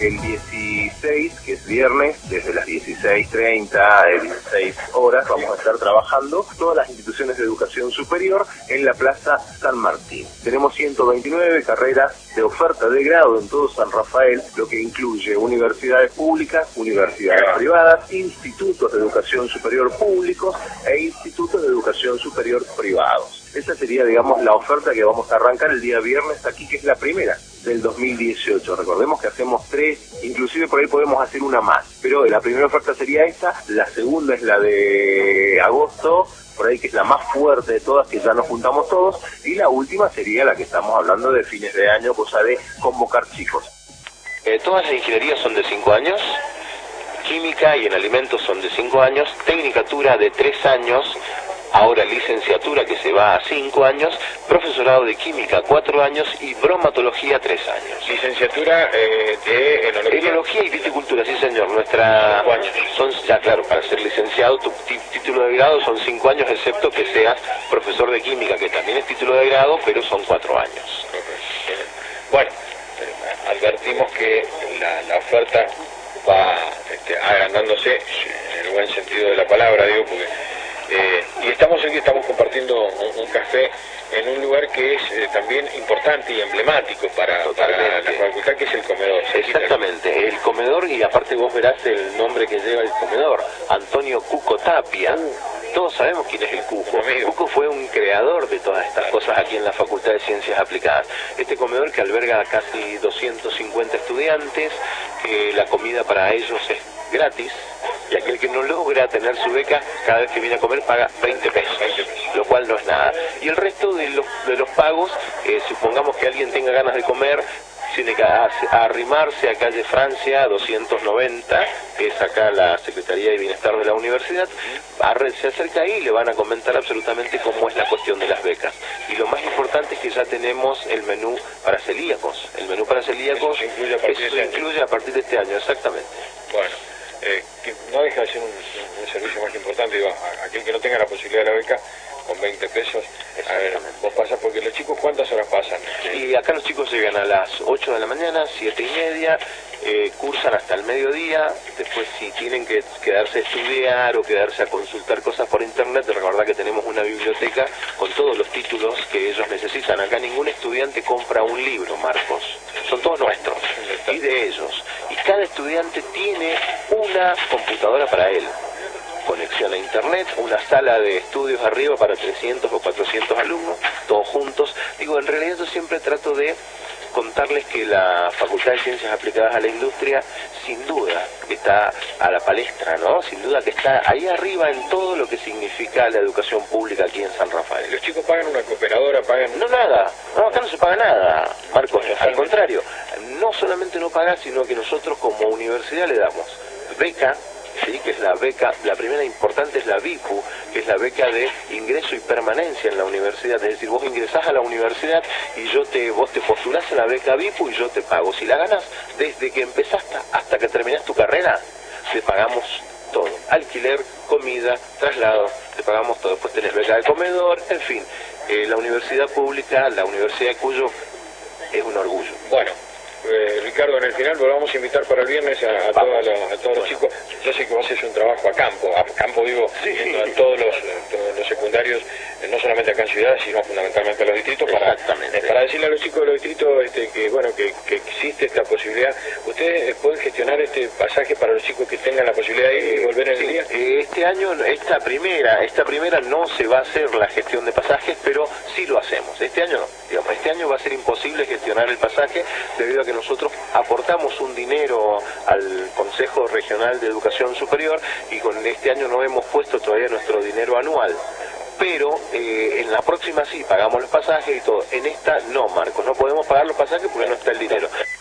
el 16, que es viernes, desde las 16:30 a 16 horas, vamos a estar trabajando todas las instituciones de educación superior en la Plaza San Martín. Tenemos 129 carreras de oferta de grado en todo San Rafael, lo que incluye universidades públicas, universidades privadas, institutos de educación superior públicos e institutos de educación superior privados. Esa sería, digamos, la oferta que vamos a arrancar el día viernes aquí, que es la primera del 2018. Recordemos que hacemos 3, inclusive por ahí podemos hacer una más, pero la primera oferta sería esta, la segunda es la de agosto, por ahí que es la más fuerte de todas, que ya nos juntamos todos, y la última sería la que estamos hablando de fines de año, cosa de convocar chicos. Todas las ingenierías son de 5 años, química y en alimentos son de 5 años, tecnicatura de 3 años, ahora licenciatura que se va a 5 años, profesorado de química 4 años y bromatología 3 años. Licenciatura de enología y viticultura, sí señor. Nuestra 5 años. Son, ya claro, para ser licenciado tu título de grado son 5 años, excepto que seas profesor de química, que también es título de grado, pero son 4 años. Bueno, advertimos que la oferta va agrandándose en el buen sentido de la palabra, digo, porque y estamos compartiendo un café en un lugar que es también importante y emblemático para la facultad, que es el comedor. Exactamente, el comedor, y aparte vos verás el nombre que lleva el comedor, Antonio Cuco Tapia. Todos sabemos quién es el Cuco. Cuco fue un creador de todas estas cosas aquí en la Facultad de Ciencias Aplicadas. Este comedor que alberga a casi 250 estudiantes, que la comida para ellos es gratis, y aquel que no logra tener su beca, cada vez que viene a comer paga 20 pesos, lo cual no es nada. Y el resto de los pagos, supongamos que alguien tenga ganas de comer, tiene que arrimarse a calle Francia 290, que es acá la Secretaría de Bienestar de la Universidad, se acerca ahí y le van a comentar absolutamente cómo es la cuestión de las becas. Y lo más importante es que ya tenemos el menú para celíacos. El menú para celíacos se incluye a partir de este año, exactamente. Bueno, que no deja de ser un servicio más importante, digo, aquel que no tenga la posibilidad de la beca, con 20 pesos, a ver, vos pasas, porque los chicos, ¿cuántas horas pasan? Y acá los chicos llegan a las 8 de la mañana, 7:30, cursan hasta el mediodía, después si tienen que quedarse a estudiar o quedarse a consultar cosas por internet, recordad que tenemos una biblioteca con todos los títulos que ellos necesitan. Acá ningún estudiante compra un libro, Marcos, son todos nuestros y de ellos. Y cada estudiante tiene una computadora para él, conexión a internet, una sala de estudios arriba para 300 o 400 alumnos, todos juntos. Digo, en realidad yo siempre trato de contarles que la Facultad de Ciencias Aplicadas a la Industria sin duda está a la palestra, ¿no? Sin duda que está ahí arriba en todo lo que significa la educación pública aquí en San Rafael. ¿Los chicos pagan una cooperadora, pagan...? No, nada. No, acá no se paga nada, Marcos. Al contrario, no solamente no paga, sino que nosotros como universidad le damos beca, sí, que es la beca, la primera importante es la BIPU, que es la beca de ingreso y permanencia en la universidad. Es decir, vos ingresás a la universidad y vos te postulás a la beca BIPU y yo te pago. Si la ganas, desde que empezaste hasta que terminás tu carrera, te pagamos todo. Alquiler, comida, traslado, te pagamos todo. Después tenés beca de comedor, en fin. La universidad pública, la Universidad de Cuyo, es un orgullo. Bueno. Ricardo, en el final volvamos a invitar para el viernes a todos los chicos. Yo sé que vos haces un trabajo a campo vivo, sí, en todos los secundarios, no solamente acá en Ciudad, sino fundamentalmente en los distritos, para decirle a los chicos de los distritos que existe esta posibilidad. ¿Ustedes pueden gestionar este pasaje para los chicos que tengan la posibilidad de ir y volver en el día? Este año, esta primera no se va a hacer la gestión de pasajes, pero sí lo hacemos. Este año no, digamos, este año va a ser imposible gestionar el pasaje debido a que nosotros aportamos un dinero al Consejo Regional de Educación Superior y con este año no hemos puesto todavía nuestro dinero anual. Pero en la próxima sí pagamos los pasajes y todo. En esta no, Marcos, no podemos pagar los pasajes porque no está el dinero.